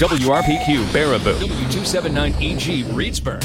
WRPQ Baraboo, W279EG Reedsburg.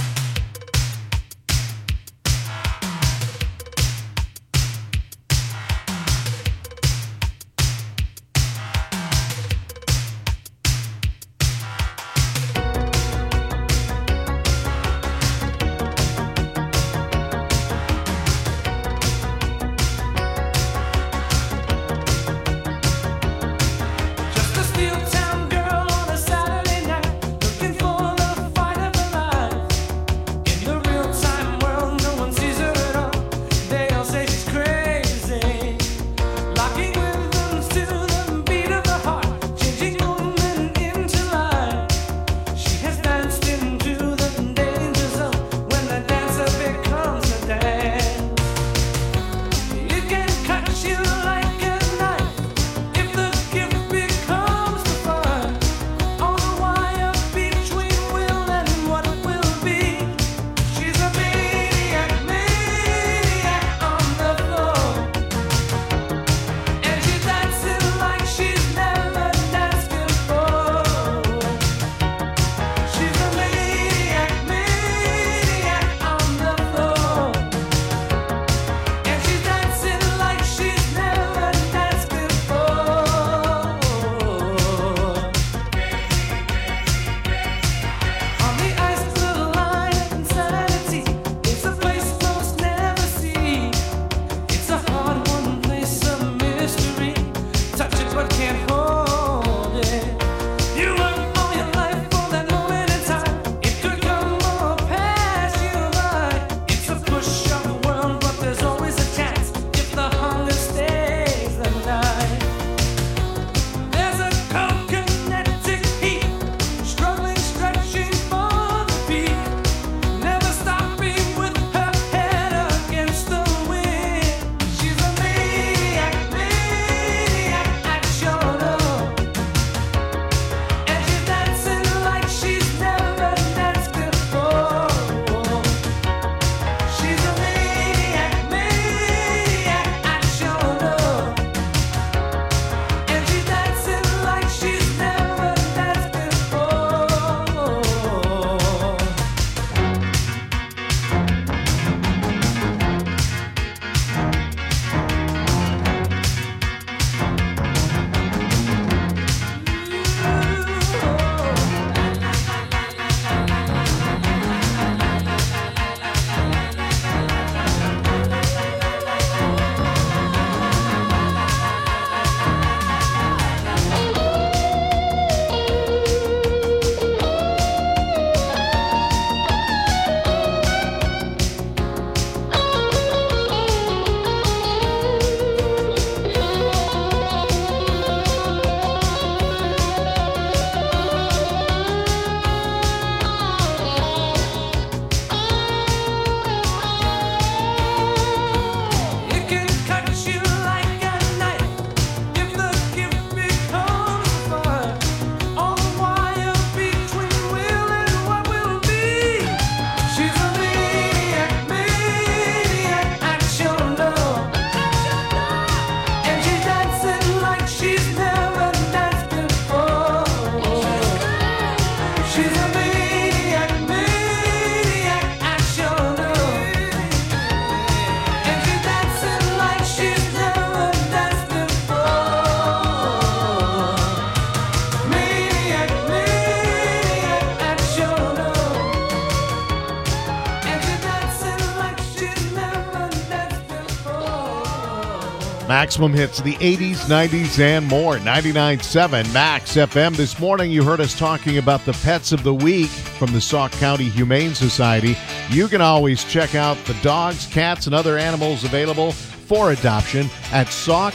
Maximum hits of the 80s, 90s, and more. 99.7 Max FM. This morning you heard us talking about the Pets of the Week from the Sauk County Humane Society. You can always check out the dogs, cats, and other animals available for adoption at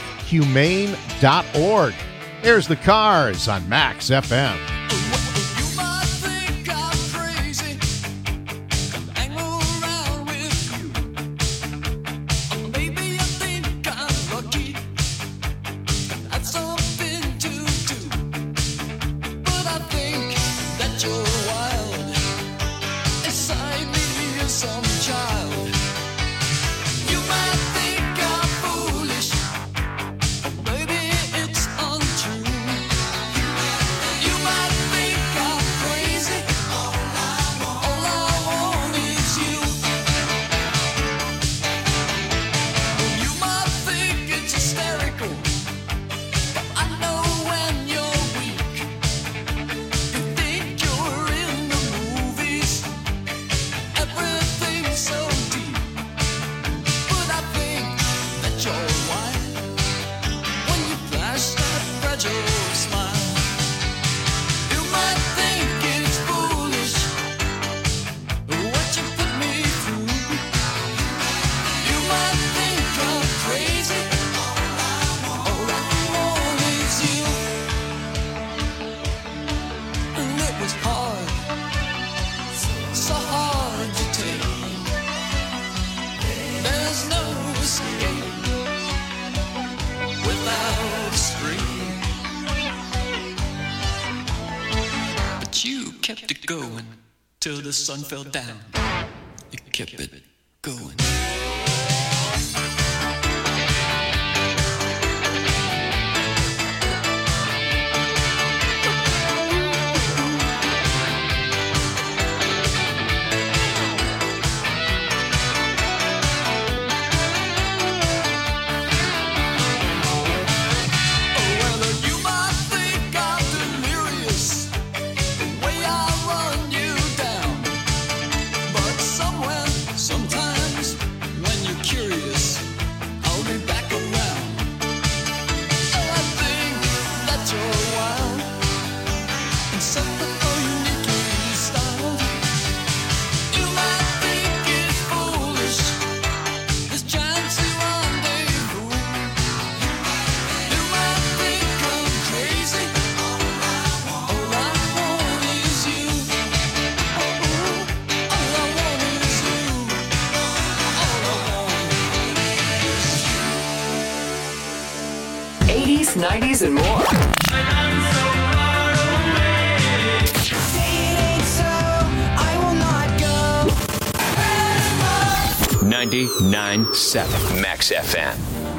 sauchumane.org. Here's the Cars on Max FM. You might kept it going till the sun fell down. You kept it going. '80s, '90s, and more. 99.7 Max FM.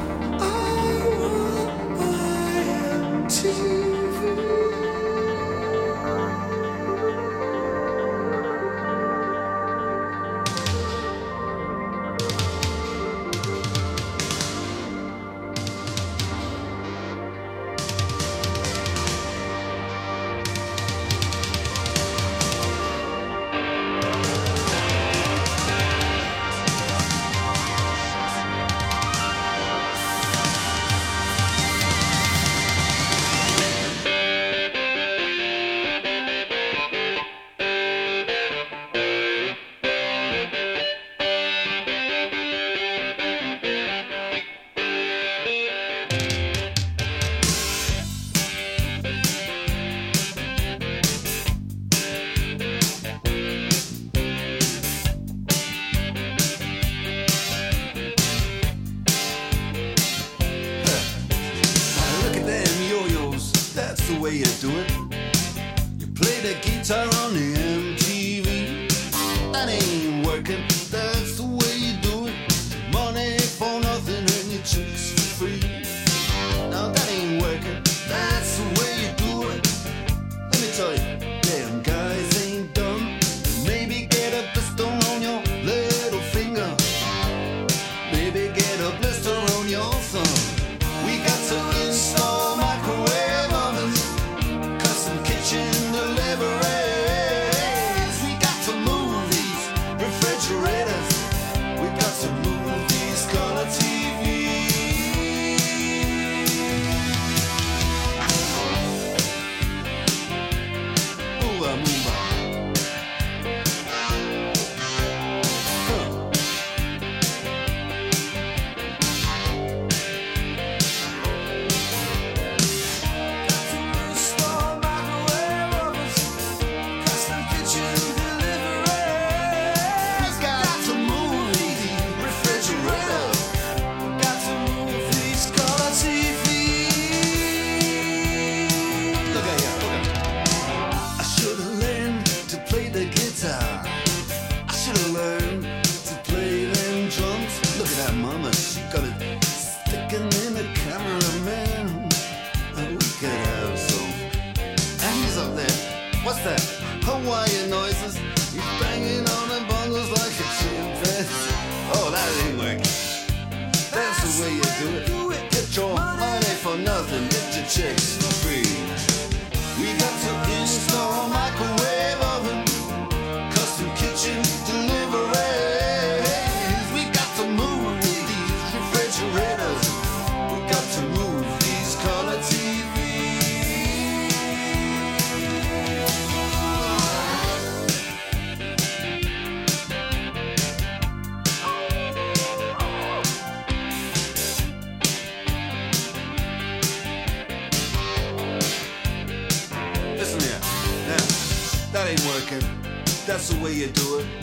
That's the way you do it.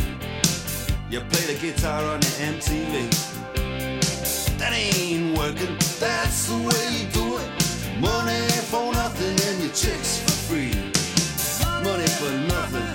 You play the guitar on your MTV. That ain't working. That's the way you do it. Money for nothing and your chicks for free. Money for nothing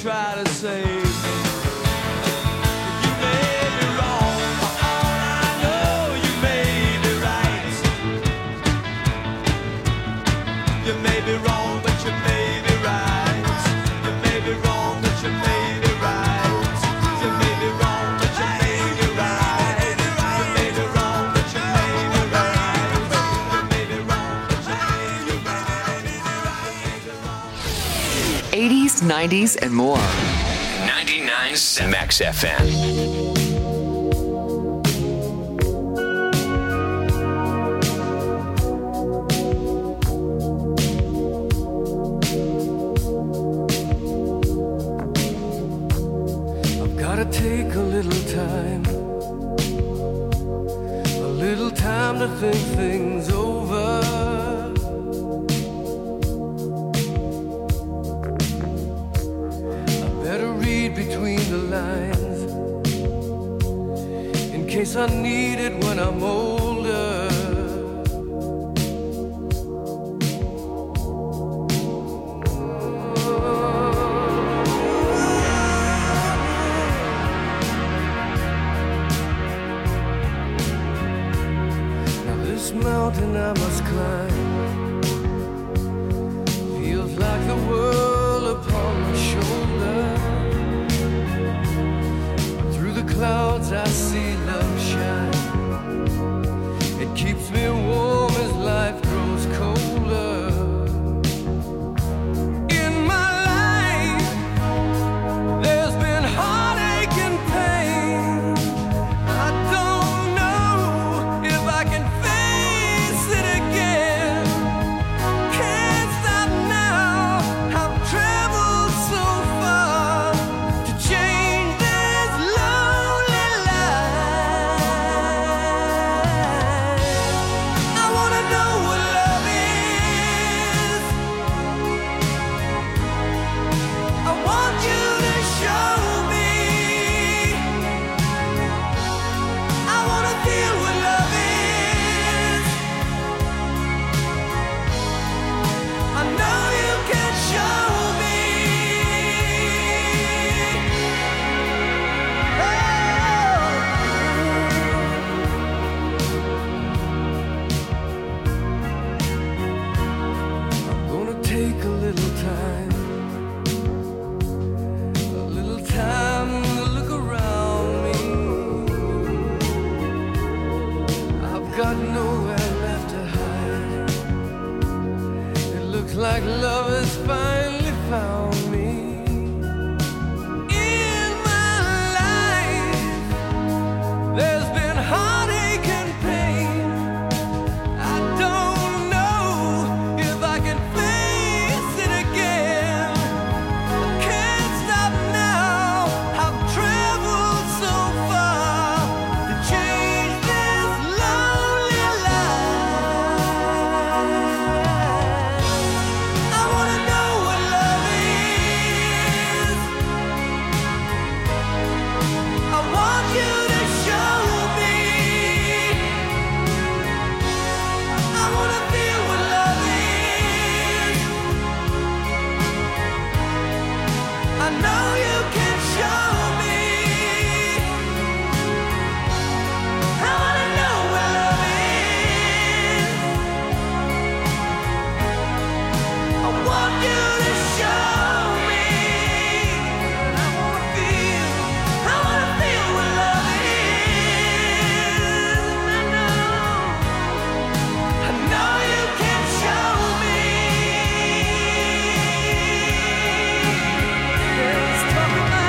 try to save me. You may be wrong, for all I know you may be right. You may be wrong, but you may be right. You may be wrong, but you may be right. You may be wrong, but you may be right. You may be wrong, but you may be right. You may be wrong, but you may be right. 80s, 90s, and more. 99.7 Max FM. Gotta take a little time to think things over. I better read between the lines in case I need it when I'm older. Mountain I must climb feels like the world upon my shoulder. Through the clouds I see love shine. It keeps me warm as life grows colder. In my life there's been heartache and pain. I don't know if I can like love has finally found me. In my life there's been heartache and pain. I don't know if I can face it again. I can't stop now. I've traveled so far to change this lonely life. I wanna know what love is. I want you to show me. I wanna feel what love is. I know you can show me. I wanna know what love is. I want you to show me. I wanna feel what love is. I know you can show me. It's talking about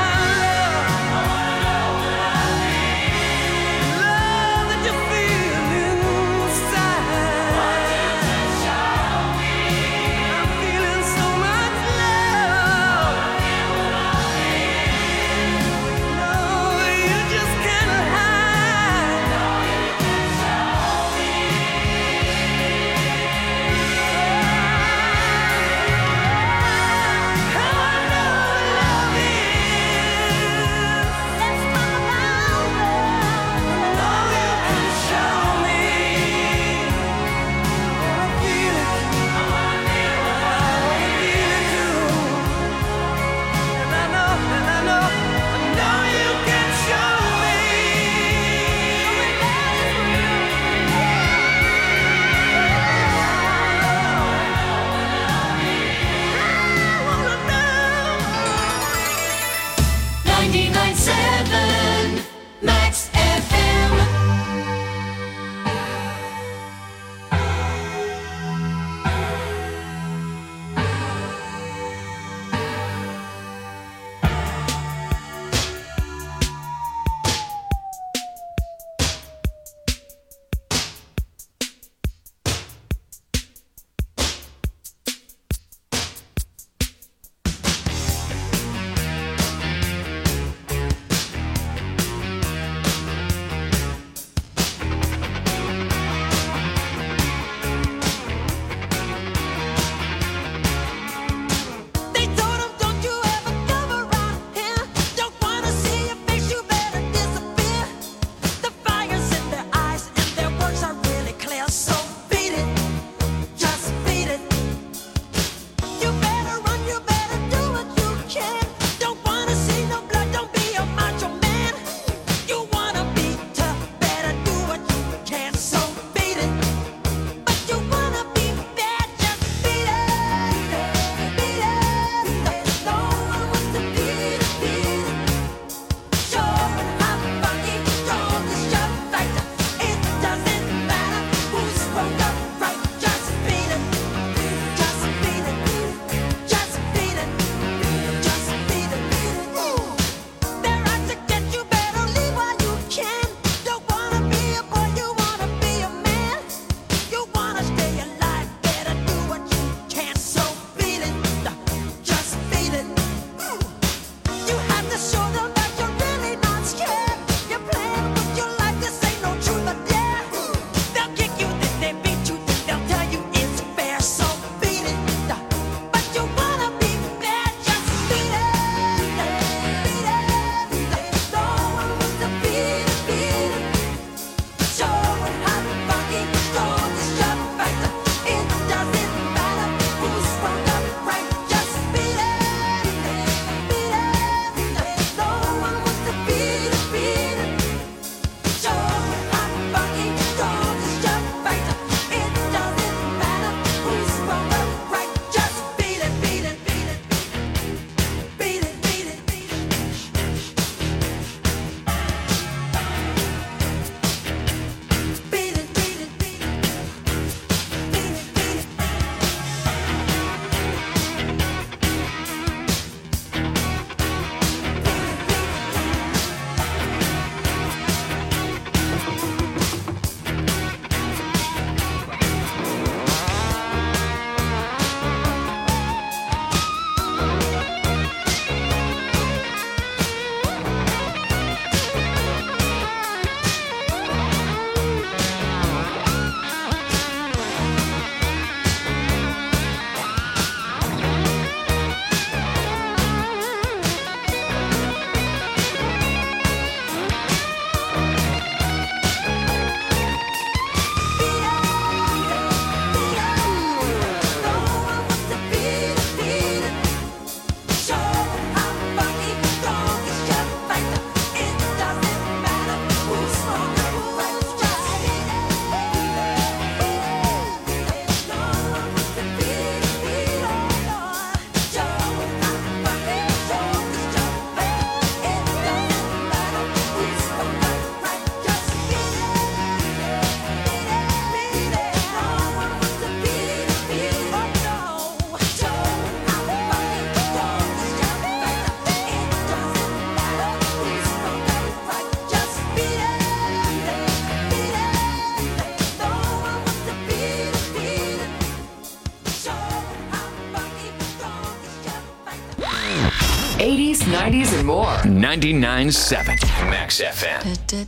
90s and more. 99.7 Max FM.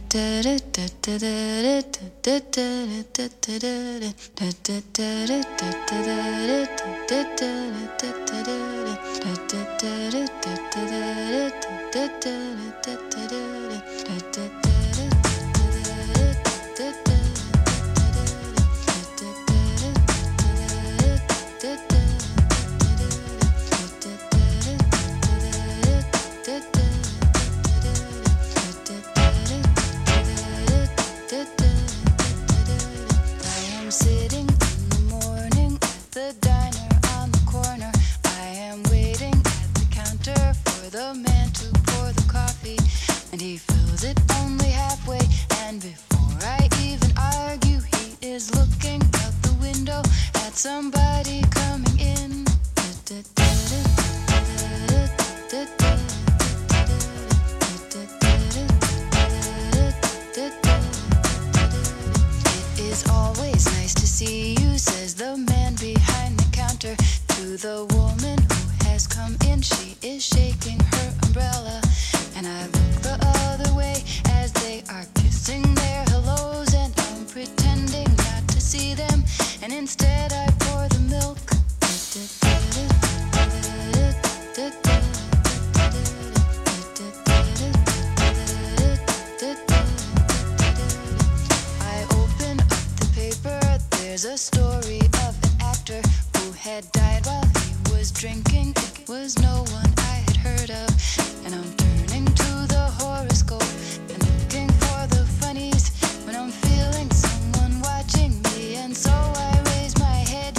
Somebody coming in. It is always nice to see you, says the man behind the counter to the woman who has come in. She is shaking her umbrella, and I look the other way as they are kissing their hellos, and I'm pretending not to see them, and instead I pour the milk. I open up the paper, there's a story of an actor who had died while he was drinking. It was no one I had heard of, and I'm turning to the horoscope and looking for the funnies when I'm feeling someone watching me, and so I raise my head.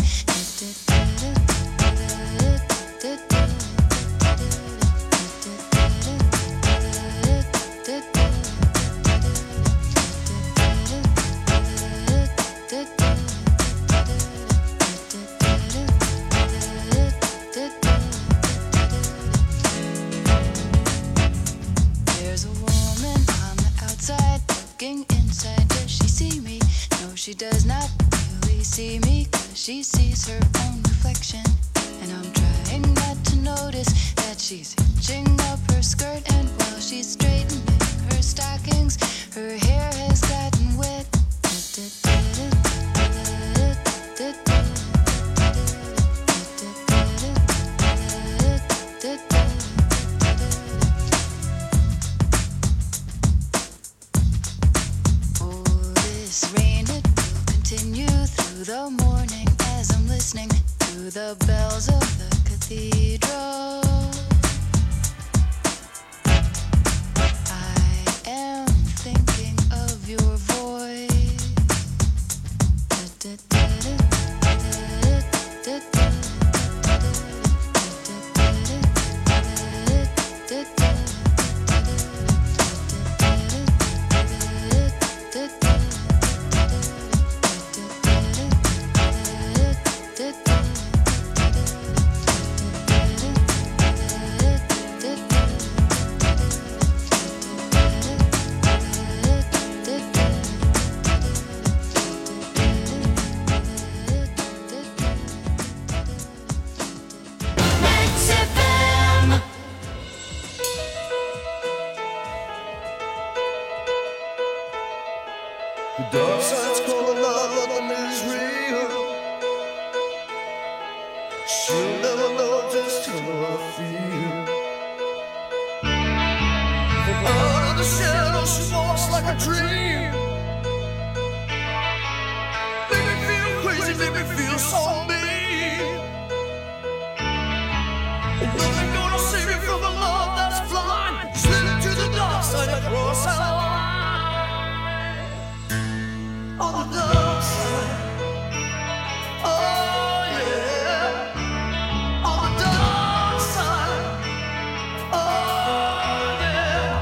There's a woman on the outside looking inside. Does she see me? No, she does not really see me, 'cause she sees her own reflection. And I'm trying not to notice that she's hitching up her skirt, and while she's straightening her stockings, her hair has gotten wet. Oh, this rain, it will continue through the morning as I'm listening to the bells of the cathedral. I am thinking of your voice. The dark side's calling out, nothing is real. She'll never know just how I feel. From out of the shadow, she walks like a dream. Make me feel crazy, make me feel so mean. Nothing gonna save me from the love that's blind. Slip to the dark side across our line. On the dark side, oh yeah. On the dark side, oh yeah.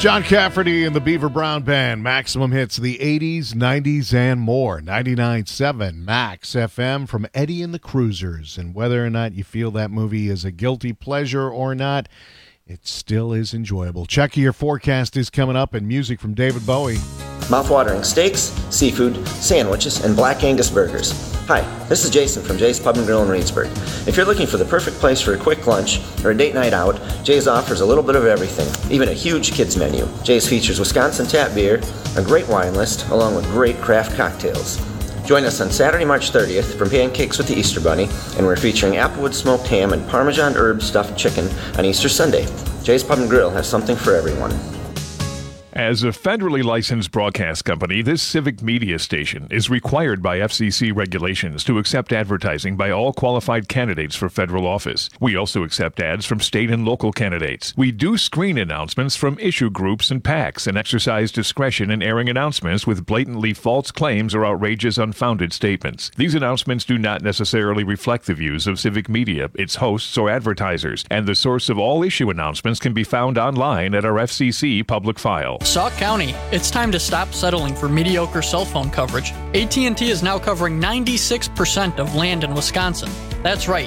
John Cafferty and the Beaver Brown Band. Maximum hits of the 80s, 90s, and more. 99.7 Max FM from Eddie and the Cruisers. And whether or not you feel that movie is a guilty pleasure or not, it still is enjoyable. Check your forecast is coming up, and music from David Bowie. Mouth-watering steaks, seafood, sandwiches, and Black Angus burgers. Hi, this is Jason from Jay's Pub and Grill in Reedsburg. If you're looking for the perfect place for a quick lunch or a date night out, Jay's offers a little bit of everything, even a huge kids menu. Jay's features Wisconsin tap beer, a great wine list, along with great craft cocktails. Join us on Saturday, March 30th from Pancakes with the Easter Bunny, and we're featuring applewood smoked ham and Parmesan herb stuffed chicken on Easter Sunday. Jay's Pub and Grill has something for everyone. As a federally licensed broadcast company, this civic media station is required by FCC regulations to accept advertising by all qualified candidates for federal office. We also accept ads from state and local candidates. We do screen announcements from issue groups and PACs and exercise discretion in airing announcements with blatantly false claims or outrageous, unfounded statements. These announcements do not necessarily reflect the views of civic media, its hosts, or advertisers, and the source of all issue announcements can be found online at our FCC public file. Sauk County, it's time to stop settling for mediocre cell phone coverage. AT&T is now covering 96% of land in Wisconsin. That's right,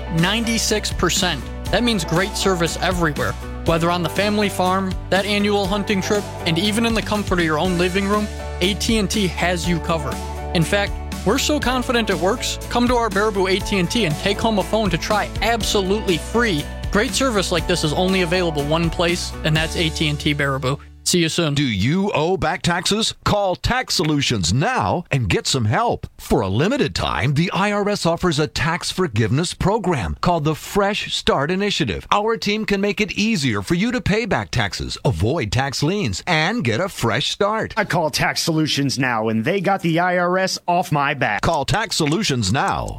96%. That means great service everywhere. Whether on the family farm, that annual hunting trip, and even in the comfort of your own living room, AT&T has you covered. In fact, we're so confident it works, come to our Baraboo AT&T and take home a phone to try absolutely free. Great service like this is only available one place, and that's AT&T Baraboo. See you soon. Do you owe back taxes? Call Tax Solutions now and get some help. For a limited time, the IRS offers a tax forgiveness program called the Fresh Start Initiative. Our team can make it easier for you to pay back taxes, avoid tax liens, and get a fresh start. I call Tax Solutions now, and they got the IRS off my back. Call Tax Solutions now.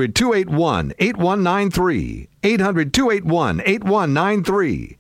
800-281-8193. 800-281-8193.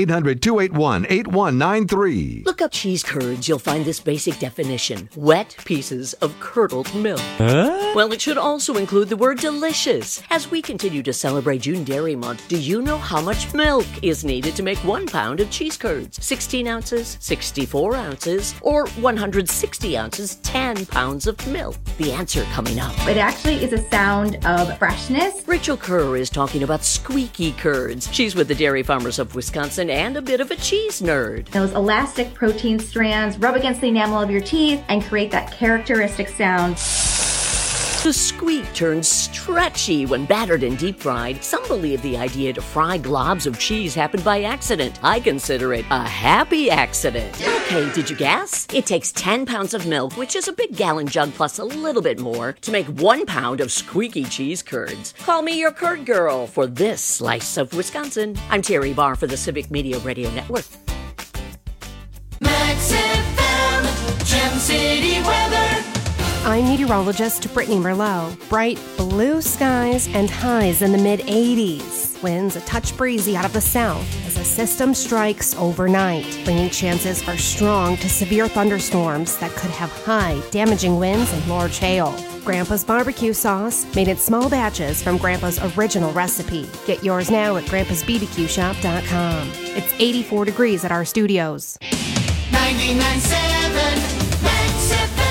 800-281-8193. Look up cheese curds. You'll find this basic definition. Wet pieces of curdled milk. Huh? Well, it should also include the word delicious. As we continue to celebrate June Dairy Month, do you know how much milk is needed to make 1 pound of cheese curds? 16 ounces, 64 ounces, or 160 ounces, 10 pounds of milk? The answer coming up. It actually is a sound of freshness. Rachel Kerr is talking about squeaky curds. She's with the Dairy Farmers of Wisconsin and a bit of a cheese nerd. Those elastic protein strands rub against the enamel of your teeth and create that characteristic sound. The squeak turns stretchy when battered and deep fried. Some believe the idea to fry globs of cheese happened by accident. I consider it a happy accident. Okay, did you guess? It takes 10 pounds of milk, which is a big gallon jug plus a little bit more, to make 1 pound of squeaky cheese curds. Call me your curd girl for this slice of Wisconsin. I'm Terry Barr for the Civic Media Radio Network. Max FM, Gem City weather. I'm meteorologist Brittany Merlot. Bright blue skies and highs in the mid-80s. Winds a touch breezy out of the south as a system strikes overnight, bringing chances for strong to severe thunderstorms that could have high, damaging winds and large hail. Grandpa's barbecue sauce, made in small batches from Grandpa's original recipe. Get yours now at grandpa'sbbqshop.com. It's 84 degrees at our studios. 99.7 Max FM.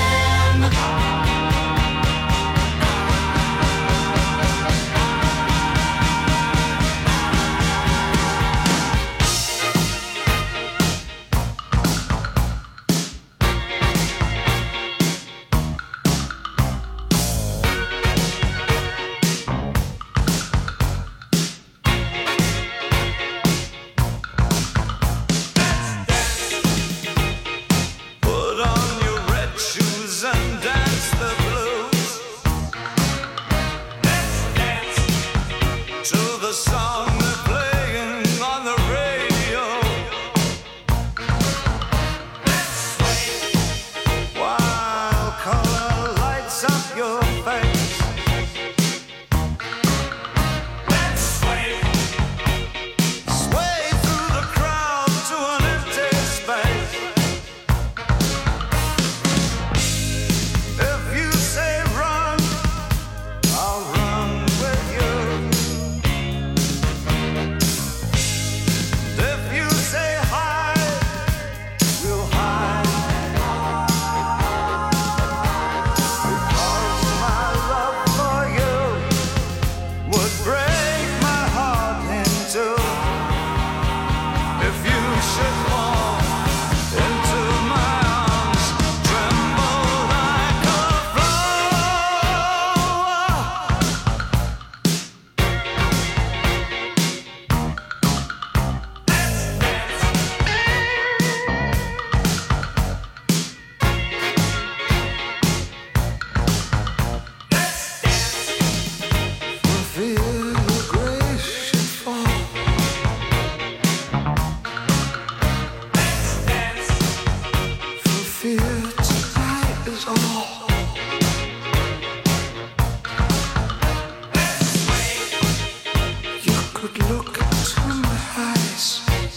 look to my eyes.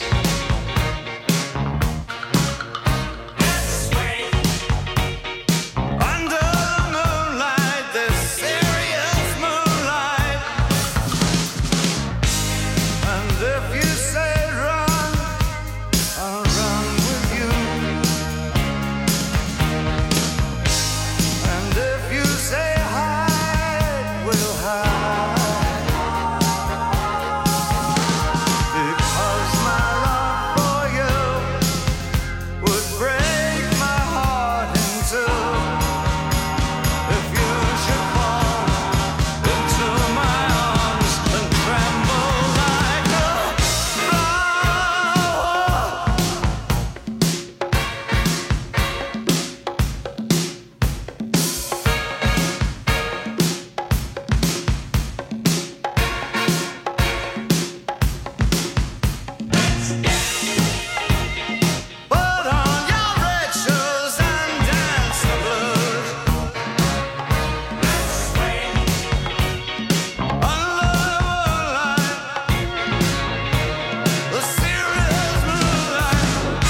Under the moonlight, this serious moonlight. And if you say run, I'll run with you. And if you say hide, we'll hide. Because my love for you would break my heart in two. If you should fall into my arms and tremble like a put on your red shoes and dance the blues. Under the moonlight, the serious moonlight.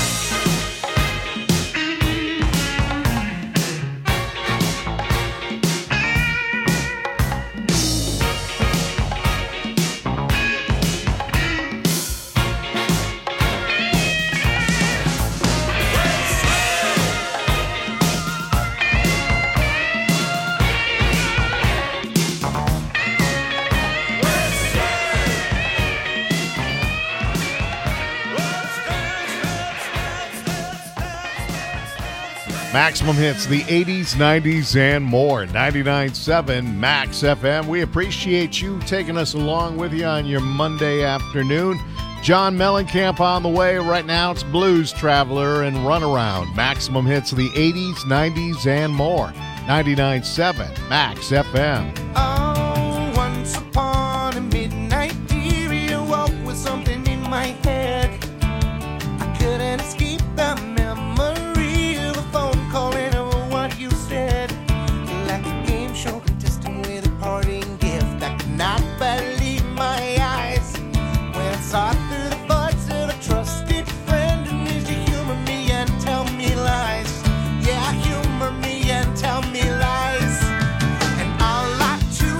Maximum hits, the 80s, 90s, and more. 99.7 Max FM. We appreciate you taking us along with you on your Monday afternoon. John Mellencamp on the way. Right now it's Blues Traveler and Runaround. Maximum hits, the 80s, 90s, and more. 99.7 Max FM. Oh, once upon a midnight dear, you woke with something in my head. I couldn't escape the memory of a phone calling over what you said. Like a game show contestant with a parting gift. I could not believe my eyes when I saw through the voice of a trusted friend. And used to humor me and tell me lies. Yeah, humor me and tell me lies. And all I to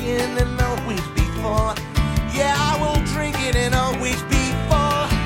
drinking and always be full. Yeah, I will drink it and always be full.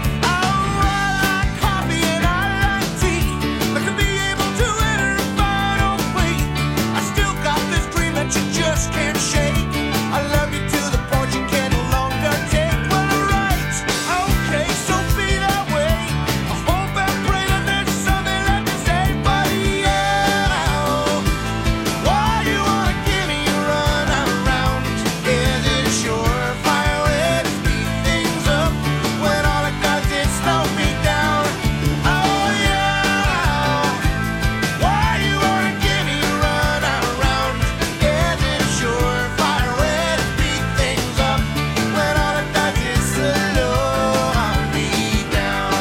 Just can't shake. I love you to the point you can no longer take. Well, alright, okay, so be that way. I hope and pray that there's something left to say. But yeah, why you wanna give me a run around? Is it a surefire way to speed things up when all it does is slow me down? Oh yeah, why you wanna give me a run around? Surefire way to speed things up when all it does is slow me down.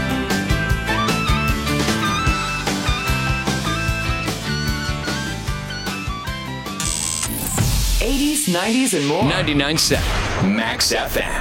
80s, 90s, and more. 99.7 Max FM.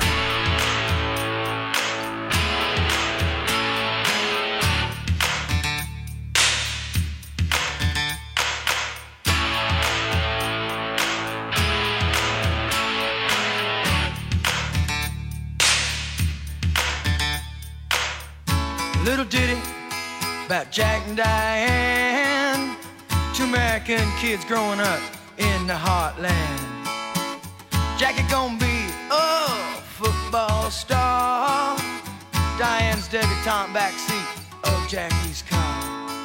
Little ditty about Jack and Diane, two American kids growing up in the heartland. Jackie gonna be a football star, Diane's debutante backseat of Jackie's car.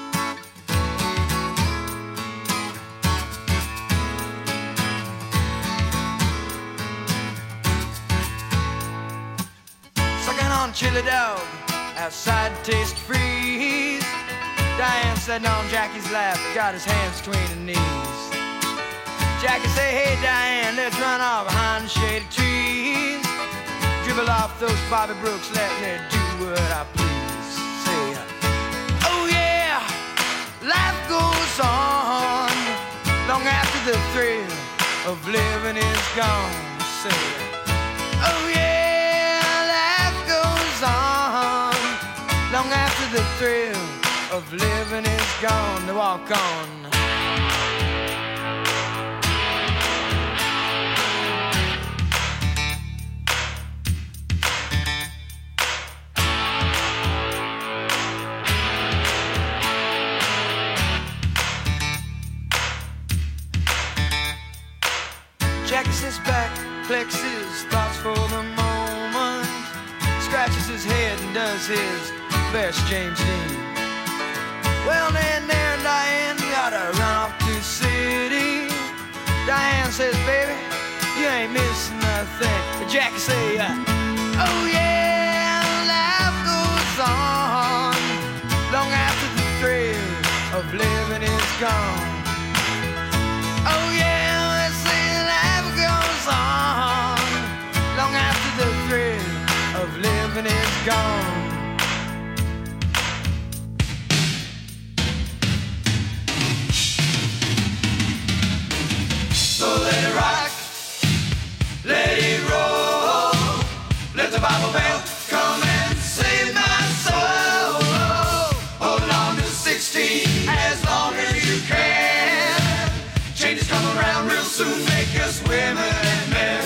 Sucking on chili dog outside Taste Freeze. Diane sitting on Jackie's lap, got his hands between her knees. Jackie say, hey Diane, let's run off behind the shady trees. Dribble off those Bobby Brooks, let me do what I please. Say, oh yeah, life goes on long after the thrill of living is gone. Say, oh yeah, life goes on long after the thrill of living is gone. To walk on. Jackie sits back, collects his thoughts for the moment, scratches his head and does his best James Dean. Well, then there Diane gotta run off to the city. Diane says, baby, you ain't missing nothing. But Jackie say, oh yeah, life goes on long after the thrill of living is gone. Oh yeah, let's say life goes on long after the thrill of living is gone. So let it rock, let it roll, let the Bible belt come and save my soul. Hold on to 16 as long as you can. Changes come around real soon, make us women and men.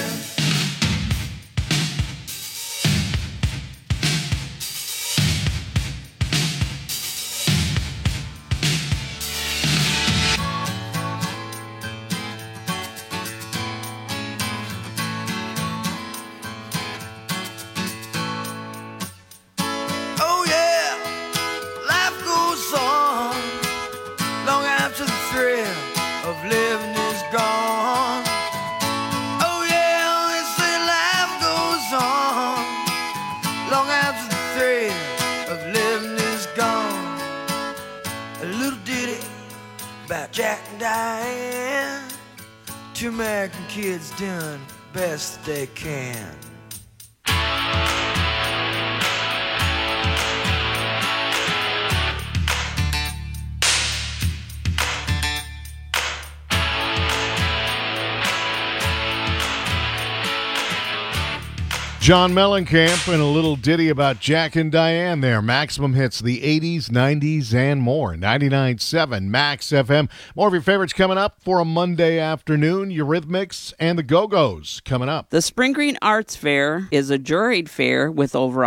Jack and Diane, two American kids doing best they can. John Mellencamp and a little ditty about Jack and Diane there. Maximum hits the 80s, 90s, and more. 99.7 Max FM. More of your favorites coming up for a Monday afternoon. Eurythmics and the Go-Go's coming up. The Spring Green Arts Fair is a juried fair with over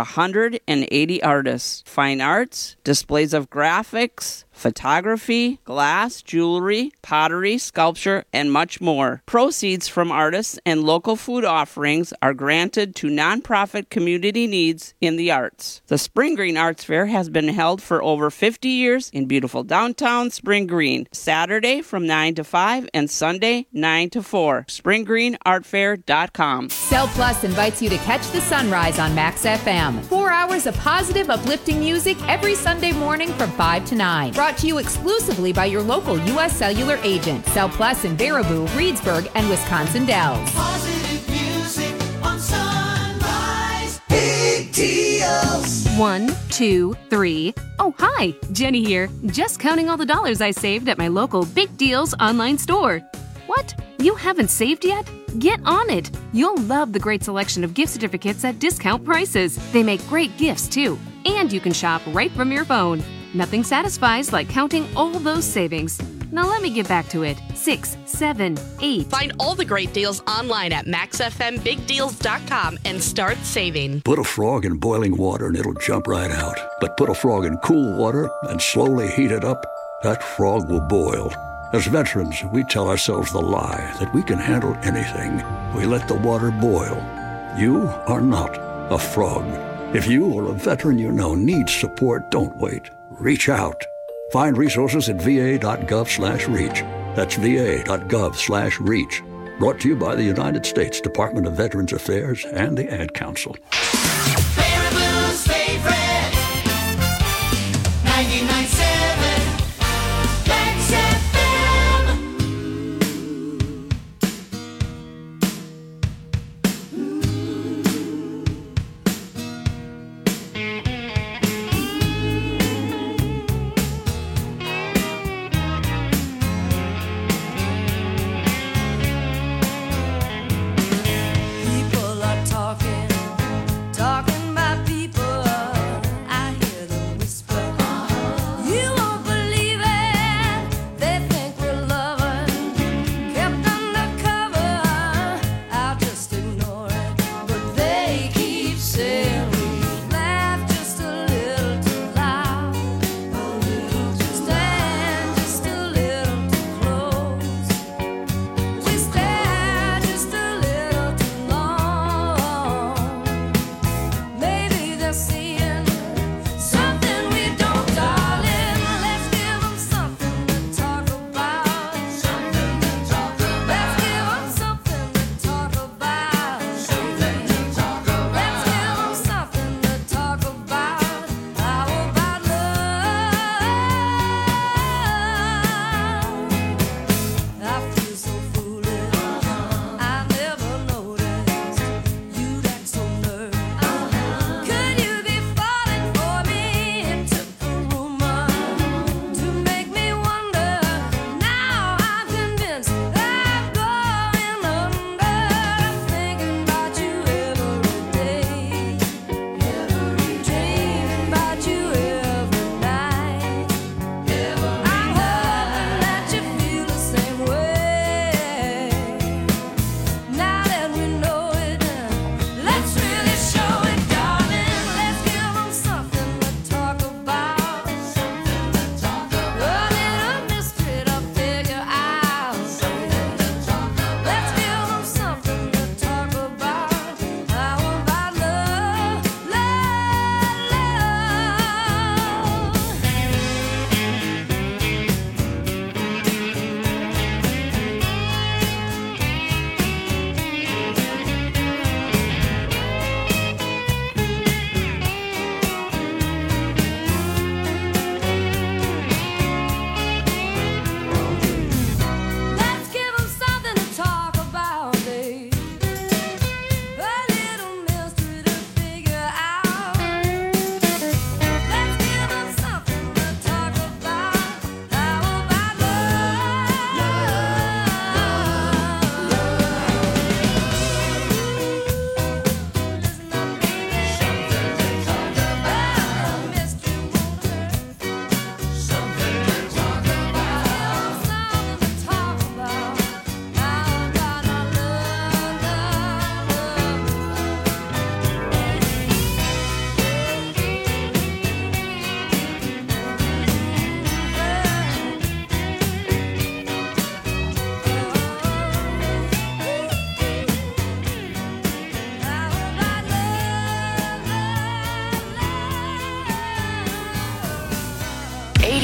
180 artists. Fine arts, displays of graphics, photography, glass, jewelry, pottery, sculpture, and much more. Proceeds from artists and local food offerings are granted to nonprofit community needs in the arts. The Spring Green Arts Fair has been held for over 50 years in beautiful downtown Spring Green, Saturday from 9 to 5 and Sunday 9 to 4. SpringGreenArtFair.com. Cell Plus invites you to catch the sunrise on Max FM. 4 hours of positive, uplifting music every Sunday morning from 5 to 9. Brought to you exclusively by your local U.S. Cellular agent. Cell Plus in Baraboo, Reedsburg, and Wisconsin Dells. Positive music on Sunrise. Big deals. 1, 2, 3. Oh, hi, Jenny here. Just counting all the dollars I saved at my local Big Deals online store. What? You haven't saved yet? Get on it. You'll love the great selection of gift certificates at discount prices. They make great gifts, too. And you can shop right from your phone. Nothing satisfies like counting all those savings. Now let me get back to it. 6, 7, 8. Find all the great deals online at MaxFMBigDeals.com and start saving. Put a frog in boiling water and it'll jump right out. But put a frog in cool water and slowly heat it up, that frog will boil. As veterans, we tell ourselves the lie that we can handle anything. We let the water boil. You are not a frog. If you or a veteran you know needs support, don't wait. Reach out. Find resources at va.gov/reach. That's va.gov/reach. Brought to you by the United States Department of Veterans Affairs and the Ad Council. Baraboo's favorite. 99.7 Max FM. People are talking about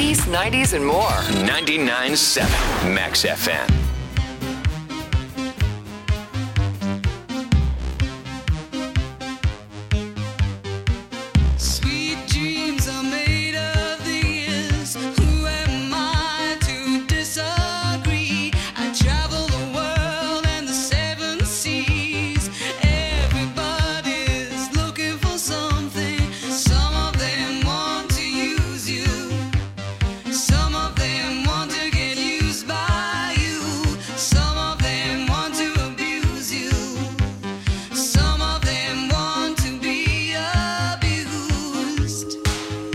80s, 90s, and more. 99.7 Max FM. Sweet dreams are made of these. Who am I to disagree? I travel the world and the seven seas. Everybody's looking for something. Some of them want to use you. Some of them want to get used by you. Some of them want to abuse you. Some of them want to be abused.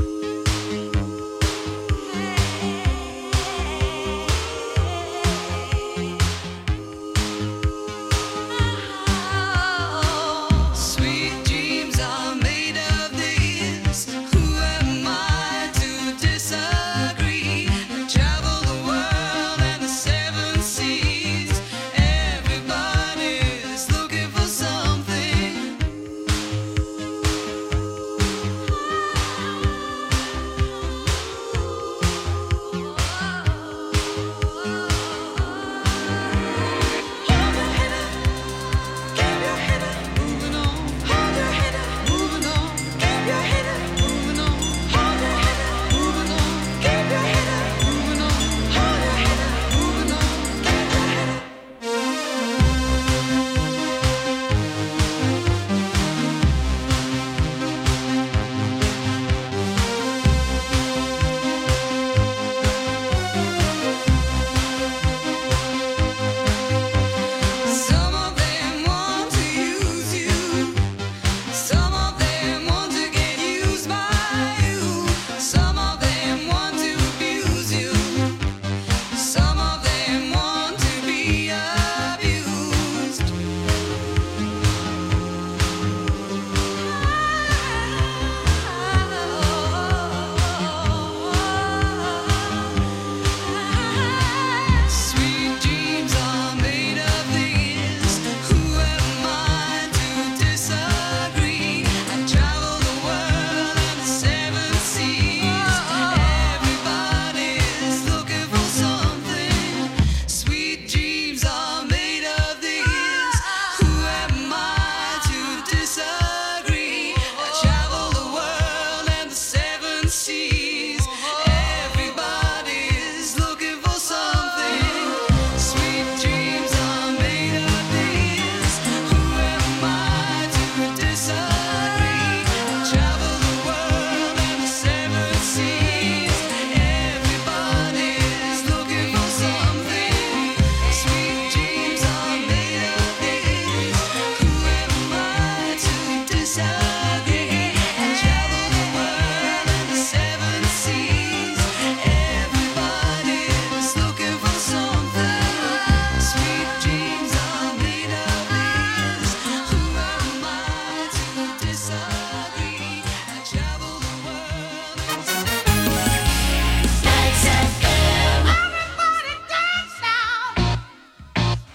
Sweet dreams are made of these. Who am I to disagree? I travel the world and the seven seas. Everybody's looking for something. Some of them want to use you. Some of them want to get used by you. Some of them want to abuse you. Some of them want to be abused. Sweet dreams are made of these. Who am I to disagree? I travel the world and the seven seas. Everybody's looking for something. Sweet dreams are made of these. Who am I to disagree? I travel the world and the seven seas. Everybody's looking for something. Sweet dreams are made of these. Who am I to disagree? I travel the world and the seven seas. Everybody's looking for something. Sweet dreams are made of these. Who am I to disagree? I travel the world and the seven seas. Everybody's looking for something. Sweet dreams are made of these. Who am I to disagree? I travel the world and Max FM. Everybody dance now.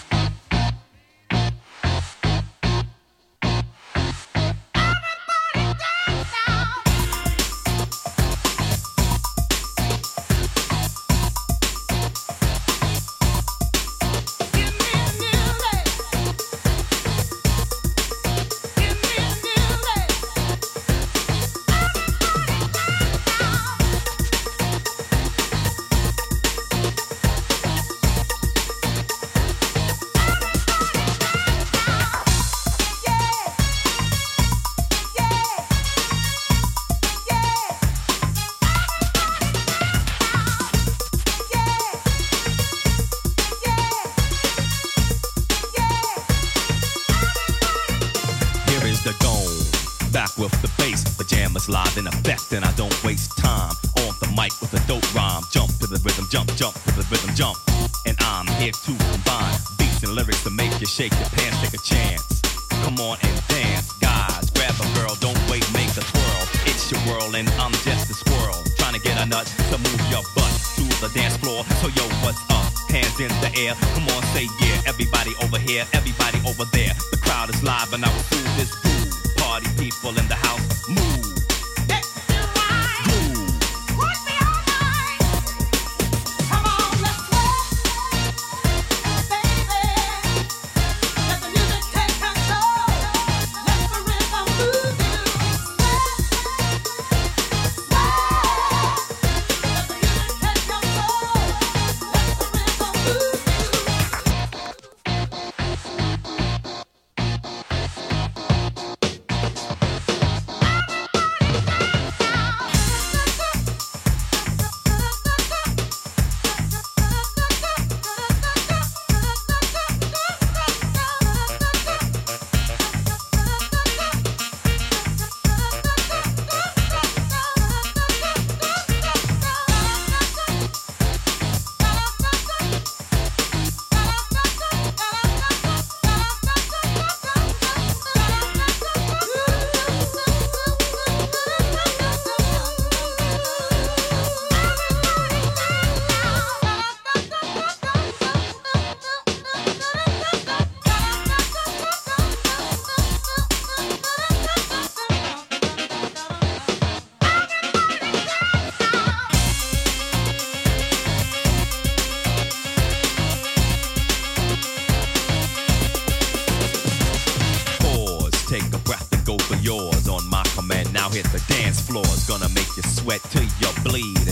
Here is the dome, back with the bass. Pajamas live in effect, and I don't waste time. On the mic with a dope rhyme. Jump to the rhythm, jump to the rhythm, jump. And I'm here to combine beats and lyrics to make you shake your pants, take a chance. Come on and dance, guys. Grab a girl, don't wait, make a twirl. It's your world, and I'm just a squirrel. Trying to get a nut to move your butt to the dance floor. So yo, what's up? Hands in the air, come on, say yeah. Everybody over here, everybody over there. The crowd is live and I will do this groove. Party people in the house, move. Groove. take a breath and go for yours on my command. Now hit the dance floor. It's gonna make you sweat till you bleed.